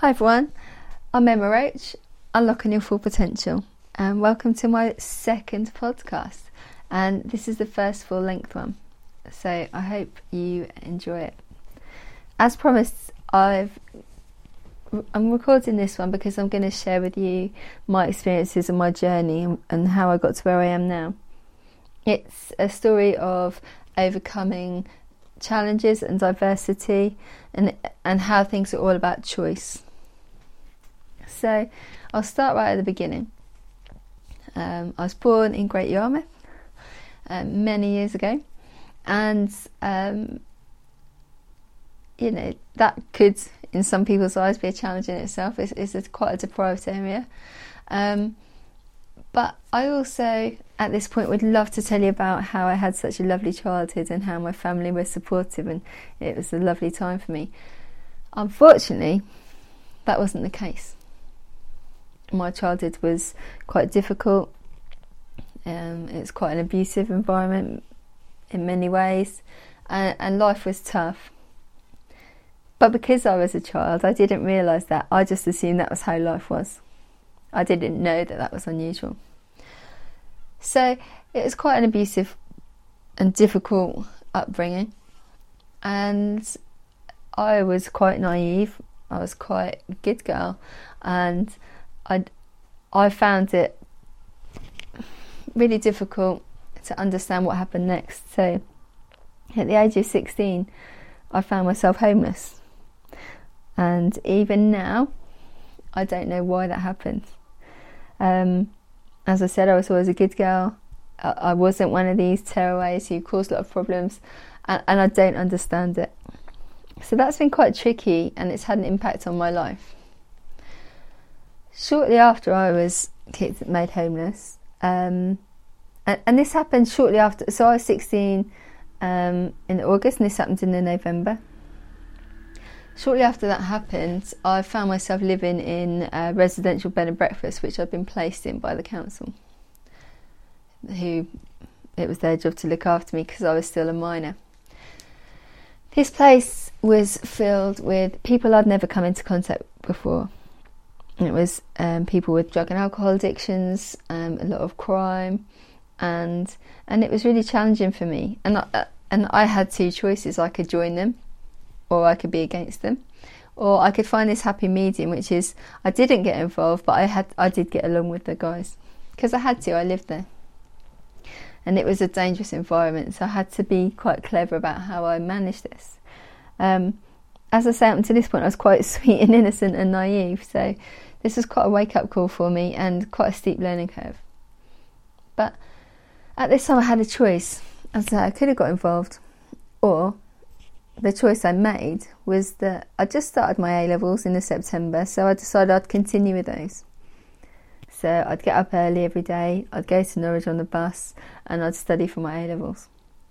Hi everyone, I'm Emma Roach, Unlocking Your Full Potential, and welcome to my second podcast, and this is the first full length one, so I hope you enjoy it. As promised, I'm recording this one because I'm going to share with you my experiences and my journey and how I got to where I am now. It's a story of overcoming challenges and diversity and how things are all about choice. So I'll start right at the beginning. I was born in Great Yarmouth many years ago, and that could in some people's eyes be a challenge in itself. It's quite a deprived area, but I also at this point would love to tell you about how I had such a lovely childhood and how my family were supportive, and it was a lovely time for me. Unfortunately, that wasn't the case. My childhood was quite difficult. It's quite an abusive environment in many ways, and life was tough. But because I was a child, I didn't realise that. I just assumed that was how life was. I didn't know that was unusual. So it was quite an abusive and difficult upbringing, and I was quite naive. I was quite a good girl, and I found it really difficult to understand what happened next. So at the age of 16, I found myself homeless, and even now I don't know why that happened. As I said, I was always a good girl. I wasn't one of these tearaways who caused a lot of problems, and I don't understand it. So that's been quite tricky, and it's had an impact on my life. Shortly after I was made homeless, and this happened shortly after, so I was 16 in August, and this happened in November. Shortly after that happened, I found myself living in a residential bed and breakfast, which I'd been placed in by the council, who it was their job to look after me because I was still a minor. This place was filled with people I'd never come into contact before. It was people with drug and alcohol addictions, a lot of crime, and it was really challenging for me. And I had two choices: I could join them, or I could be against them, or I could find this happy medium, which is I didn't get involved, but I did get along with the guys because I had to. I lived there, and it was a dangerous environment, so I had to be quite clever about how I managed this. As I say, up until this point, I was quite sweet and innocent and naive, so this was quite a wake-up call for me and quite a steep learning curve. But at this time, I had a choice. As I said, I could have got involved, or the choice I made was that I just started my A-levels in September, so I decided I'd continue with those. So I'd get up early every day, I'd go to Norwich on the bus, and I'd study for my A-levels.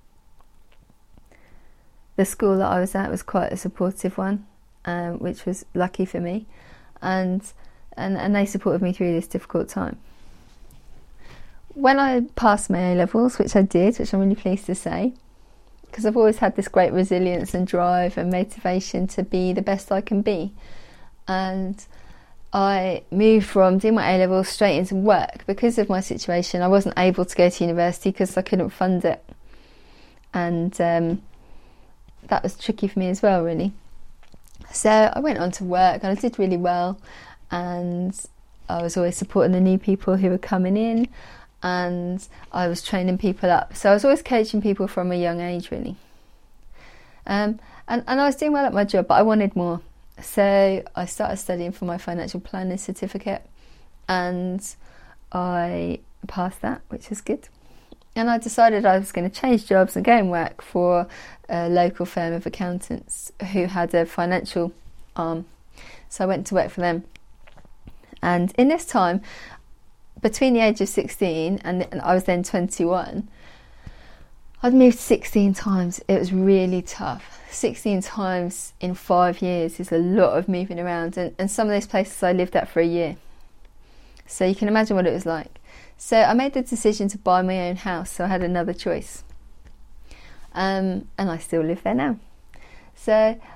The school that I was at was quite a supportive one, which was lucky for me, and they supported me through this difficult time. When I passed my A-levels, which I did, which I'm really pleased to say, because I've always had this great resilience and drive and motivation to be the best I can be, and I moved from doing my A-levels straight into work. Because of my situation, I wasn't able to go to university because I couldn't fund it, and that was tricky for me as well, really. So I went on to work, and I did really well, and I was always supporting the new people who were coming in, and I was training people up. So I was always coaching people from a young age, really. And I was doing well at my job, but I wanted more. So I started studying for my financial planning certificate, and I passed that, which was good. And I decided I was going to change jobs and go and work for a local firm of accountants who had a financial arm. So I went to work for them. And in this time, between the age of 16 and I was then 21, I'd moved 16 times. It was really tough. 16 times in 5 years is a lot of moving around. And some of those places I lived at for a year. So you can imagine what it was like. So I made the decision to buy my own house, so I had another choice. And I still live there now. So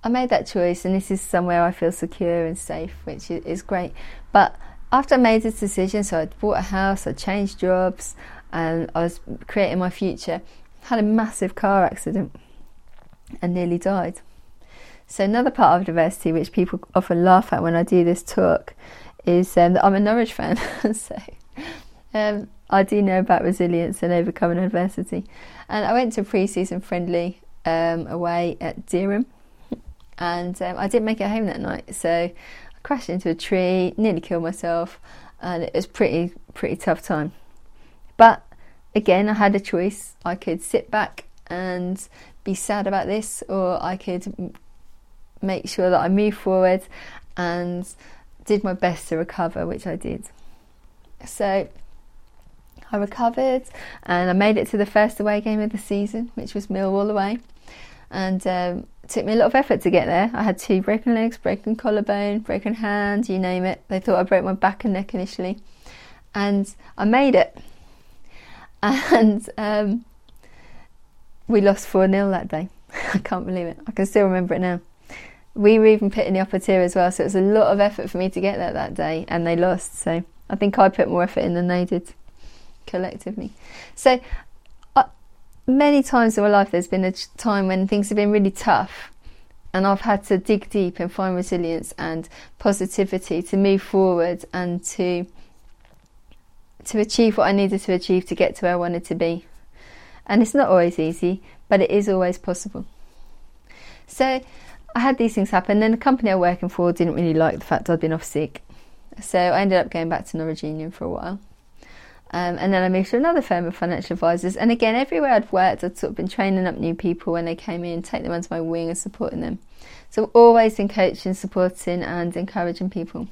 I made that choice, and this is somewhere I feel secure and safe, which is great. But after I made this decision, so I'd bought a house, I changed jobs, and I was creating my future, had a massive car accident and nearly died. So another part of diversity, which people often laugh at when I do this talk, is that I'm a Norwich fan. So I do know about resilience and overcoming adversity. And I went to a pre-season friendly away at Dereham, and I didn't make it home that night. So I crashed into a tree, nearly killed myself, and it was pretty tough time. But again, I had a choice. I could sit back and be sad about this, or I could make sure that I moved forward and did my best to recover, which I did. So I recovered, and I made it to the first away game of the season, which was Millwall away, and it took me a lot of effort to get there. I had 2 broken legs, broken collarbone, broken hand, you name it. They thought I broke my back and neck initially, and I made it. And we lost 4-0 that day. I can't believe it. I can still remember it now. We were even put in the upper tier as well, so it was a lot of effort for me to get there that day, and they lost. So I think I put more effort in than they did collectively. So many times in my life there's been a time when things have been really tough, and I've had to dig deep and find resilience and positivity to move forward and to achieve what I needed to achieve to get to where I wanted to be. And it's not always easy, but it is always possible. So I had these things happen, and the company I was working for didn't really like the fact I'd been off sick. So I ended up going back to Norwich Union for a while. And then I moved to another firm of financial advisors. And again, everywhere I'd worked, I'd sort of been training up new people when they came in, take them under my wing and supporting them. So always been coaching, supporting and encouraging people.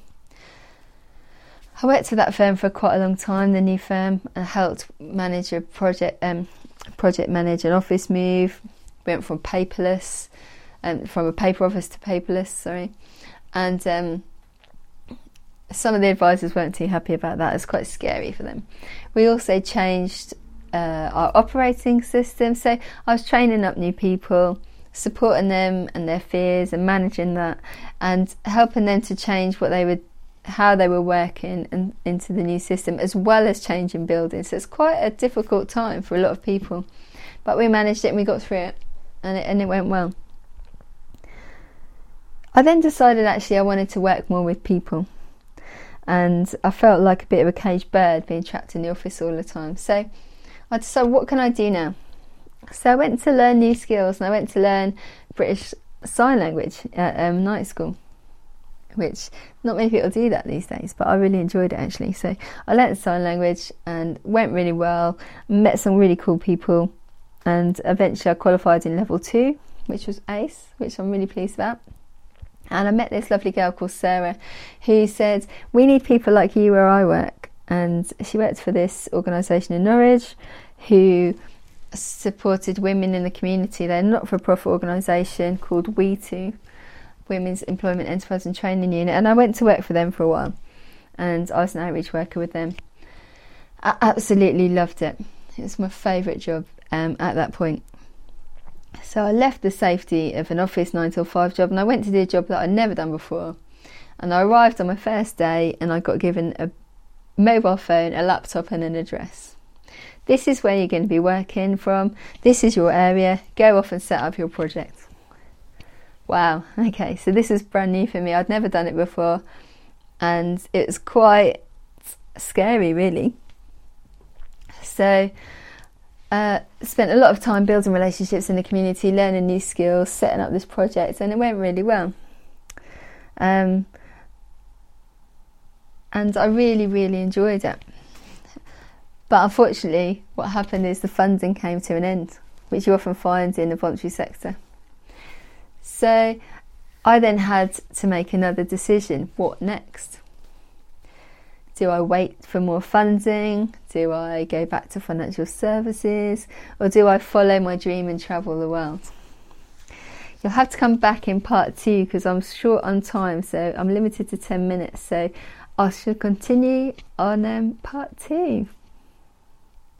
I worked for that firm for quite a long time, the new firm. I helped manage a project manage an office move. Went from paperless, from a paper office to paperless, sorry. And some of the advisors weren't too happy about that. It was quite scary for them. We also changed our operating system. So I was training up new people, supporting them and their fears and managing that, and helping them to change how they were working and into the new system, as well as changing buildings. So it's quite a difficult time for a lot of people, but we managed it and we got through it, and it went well. I then decided actually I wanted to work more with people, and I felt like a bit of a caged bird being trapped in the office all the time. So I decided, what can I do now? So I went to learn new skills, and I went to learn British Sign Language at night school, which not many people do that these days, but I really enjoyed it actually. So I learnt sign language and went really well, met some really cool people, and eventually I qualified in level 2, which was ACE, which I'm really pleased about. And I met this lovely girl called Sarah, who said, we need people like you where I work. And she worked for this organisation in Norwich who supported women in the community. They're a not-for-profit organisation called We2, Women's Employment Enterprise and Training Unit. And I went to work for them for a while, and I was an outreach worker with them. I absolutely loved it. It was my favourite job at that point. So I left the safety of an office 9 till 5 job, and I went to do a job that I'd never done before. And I arrived on my first day, and I got given a mobile phone, a laptop and an address. This is where you're going to be working from. This is your area. Go off and set up your project. Wow, okay, so this is brand new for me. I'd never done it before, and it was quite scary, really. So spent a lot of time building relationships in the community, learning new skills, setting up this project, and it went really well. And I really, really enjoyed it. But unfortunately, what happened is the funding came to an end, which you often find in the voluntary sector. So I then had to make another decision. What next? Do I wait for more funding? Do I go back to financial services? Or do I follow my dream and travel the world? You'll have to come back in part 2 because I'm short on time, so I'm limited to 10 minutes. So I shall continue on part 2.